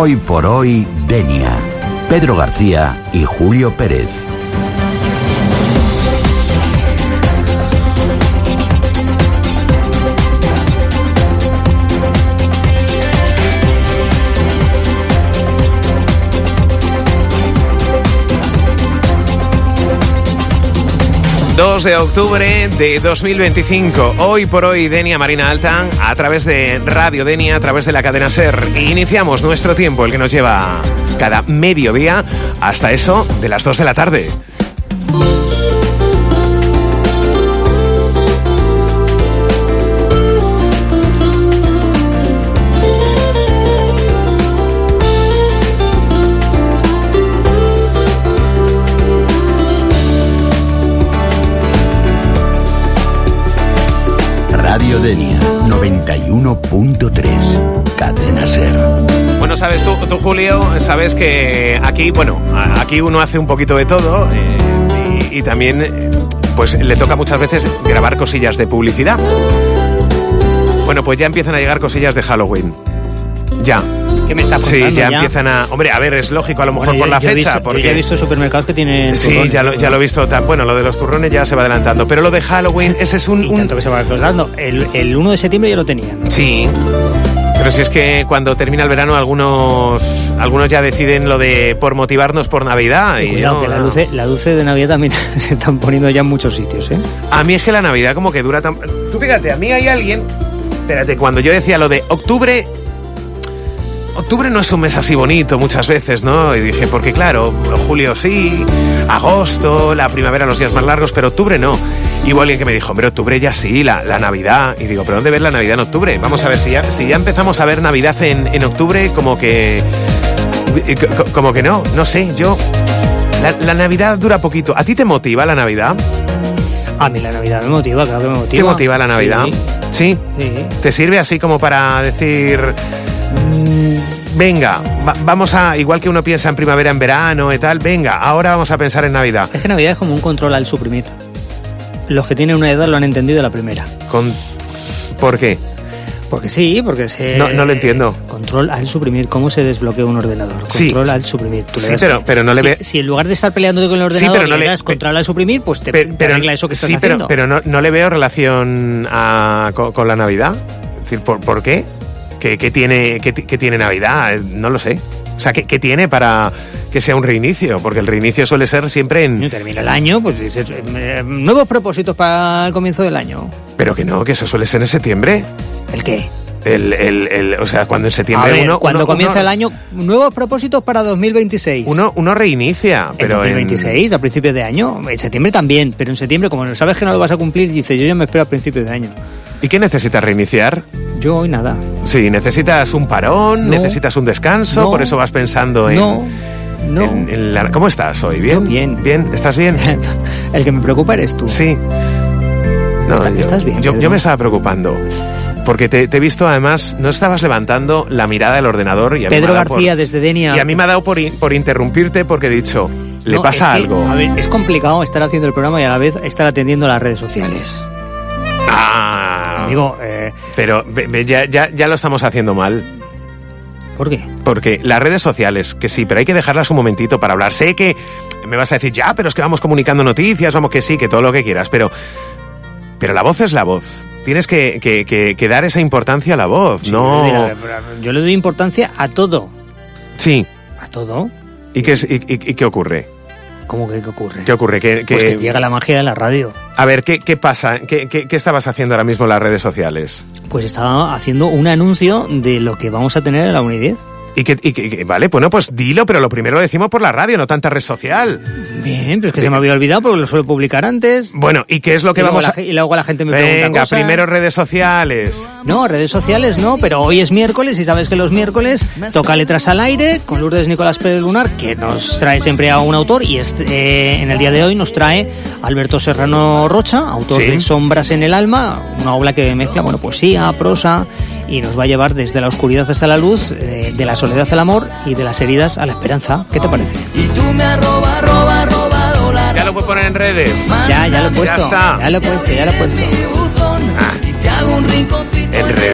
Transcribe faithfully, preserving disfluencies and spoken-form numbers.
Hoy por hoy, Denia. Pedro García y Julio Pérez. dos de octubre de dos mil veinticinco. Hoy por hoy, Denia Marina Alta, a través de Radio Denia, a través de la cadena SER. Iniciamos nuestro tiempo, el que nos lleva cada mediodía hasta eso de las dos de la tarde. Radio Denia, noventa y uno punto tres, cadena SER. Bueno, sabes tú, tú, Julio, sabes que aquí, bueno, aquí uno hace un poquito de todo eh, y, y también, pues, le toca muchas veces grabar cosillas de publicidad. Bueno, pues ya empiezan a llegar cosillas de Halloween. Ya. ¿Qué me está contando? Sí, ya, ya empiezan a... Hombre, a ver, es lógico, a lo mejor bueno, yo, por la yo fecha. He visto, porque... Yo ya he visto supermercados que tienen Sí, turrones, ya lo, ya lo he visto. Bueno, lo de los turrones ya se va adelantando. Pero lo de Halloween, ese es un... Y un... tanto que se va adelantando. El, el uno de septiembre ya lo tenían. Sí. Pero si es que cuando termina el verano algunos algunos ya deciden lo de por motivarnos por Navidad. Y y cuidado, no, que la no. luces la luce de Navidad también se están poniendo ya en muchos sitios, ¿eh? A mí es que la Navidad como que dura tan... Tú fíjate, a mí hay alguien... Espérate, cuando yo decía lo de octubre... Octubre no es un mes así bonito muchas veces, ¿no? Y dije, porque claro, julio sí, agosto, la primavera, los días más largos, pero octubre no. Y hubo alguien que me dijo, hombre, octubre ya sí, la, la Navidad. Y digo, ¿pero dónde ves la Navidad en octubre? Vamos a ver, si ya, si ya empezamos a ver Navidad en, en octubre, como que... Como que no, no sé, yo... La, la Navidad dura poquito. ¿A ti te motiva la Navidad? A mí la Navidad me motiva, claro que me motiva. ¿Te motiva la Navidad? Sí. ¿Sí? Sí. ¿Te sirve así como para decir... Venga, va, vamos a, igual que uno piensa en primavera, en verano y tal, venga, ahora vamos a pensar en Navidad? Es que Navidad es como un control al suprimir. Los que tienen una edad lo han entendido de la primera. Con, ¿Por qué? Porque sí, porque se... No, no lo entiendo. Control al suprimir, ¿cómo se desbloquea un ordenador? Control sí. al suprimir. Tú le sí, das pero, que, pero no le si, ve... Si en lugar de estar peleándote con el ordenador, sí, pero no le le das control al suprimir, pues te, pero, te arregla eso que estás sí, haciendo. Pero, pero no, no le veo relación a, con, con la Navidad. Es decir, ¿por, ¿por qué? ¿Qué, qué, tiene, qué, ¿Qué tiene Navidad? No lo sé. O sea, ¿qué, ¿qué tiene para que sea un reinicio? Porque el reinicio suele ser siempre en... No termina el año, pues dices, eh, nuevos propósitos para el comienzo del año. Pero que no, que eso suele ser en septiembre. ¿El qué? El, el, el, o sea, cuando en septiembre a ver, uno... cuando uno, comienza uno, el año, nuevos propósitos para dos mil veintiséis. Uno, uno reinicia, pero en dos mil veintiséis, en... a principios de año. En septiembre también, pero en septiembre, como no sabes que no lo vas a cumplir, dices, yo ya me espero a principios de año. ¿Y qué necesitas reiniciar? Yo hoy nada. Sí, necesitas un parón, no, necesitas un descanso, no, por eso vas pensando en... No, no. En, en la, ¿Cómo estás hoy? ¿Bien? Yo bien. ¿Bien? ¿Estás bien? El que me preocupa eres tú. Sí. No, Está, yo, ¿Estás bien, yo, Pedro? yo me estaba preocupando. Porque te, te he visto, además, no estabas levantando la mirada del ordenador. Y a Pedro mí me ha dado García, por, desde Denia. Y a mí me ha dado por, por interrumpirte porque he dicho, le no, pasa es que, algo. A ver, es complicado estar haciendo el programa y a la vez estar atendiendo las redes sociales. Ah, Digo, eh, pero ve, ve, ya, ya, ya lo estamos haciendo mal. ¿Por qué? Porque las redes sociales, que sí, pero hay que dejarlas un momentito para hablar. Sé que me vas a decir, ya, pero es que vamos comunicando noticias, vamos que sí, que todo lo que quieras, pero, pero la voz es la voz. Tienes que, que, que, que dar esa importancia a la voz, sí, no... Yo le, doy, yo le doy importancia a todo. Sí. A todo. ¿Y qué, es, y, y, y qué ocurre? ¿Cómo que qué ocurre? ¿Qué ocurre? ¿Qué, qué... Pues que llega la magia de la radio. A ver, ¿qué, qué pasa? ¿Qué, qué, ¿Qué estabas haciendo ahora mismo en las redes sociales? Pues estaba haciendo un anuncio de lo que vamos a tener en la Unidez. Y que, y que, vale, bueno, pues dilo, pero lo primero lo decimos por la radio, no tanta red social. Bien, pero es que se me había olvidado porque lo suelo publicar antes. Bueno, ¿y qué es lo que y vamos la, a...? Y luego la gente me Venga, pregunta cosas. primero redes sociales. No, redes sociales no, pero hoy es miércoles y sabes que los miércoles toca Letras al Aire con Lourdes Nicolás Pérez Lunar, que nos trae siempre a un autor, y este, eh, en el día de hoy nos trae Alberto Serrano Rocha, autor ¿Sí? de Sombras en el alma, una obra que mezcla, bueno, poesía, prosa, y nos va a llevar desde la oscuridad hasta la luz, eh, de la soledad al amor y de las heridas a la esperanza. ¿Qué te parece? Y tú me has robado, robado, robado la... Ya lo puedo poner en redes. Ya, ya lo he puesto. Ya está. Ya lo he puesto, ya lo he puesto.